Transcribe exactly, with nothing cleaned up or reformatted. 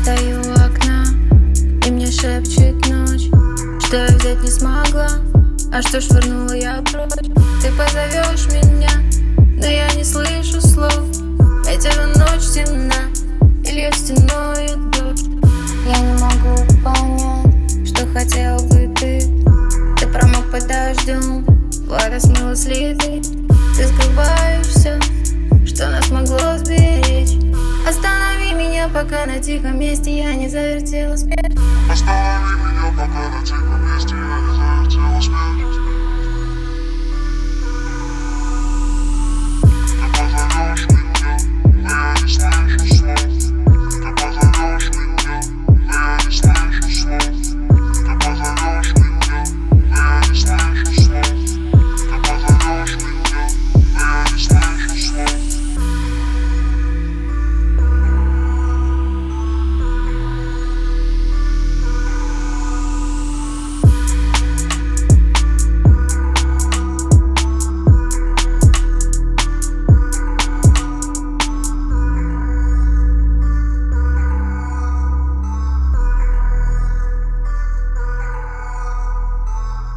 стою у окна, и мне шепчет ночь, что я взять не смогла, а что швырнула я прочь. Ты позовешь меня, но я не слышу слов, ведь эта ночь темна, и льет стеною дождь. Я не могу понять, что хотел бы ты. Ты промок под дождем, вода смыла следы. Ты скрываешь все, что нас могло сберечь. Останови меня, пока на тихом месте я не завертела смерть. Останови меня, пока на тихом месте я не завертела.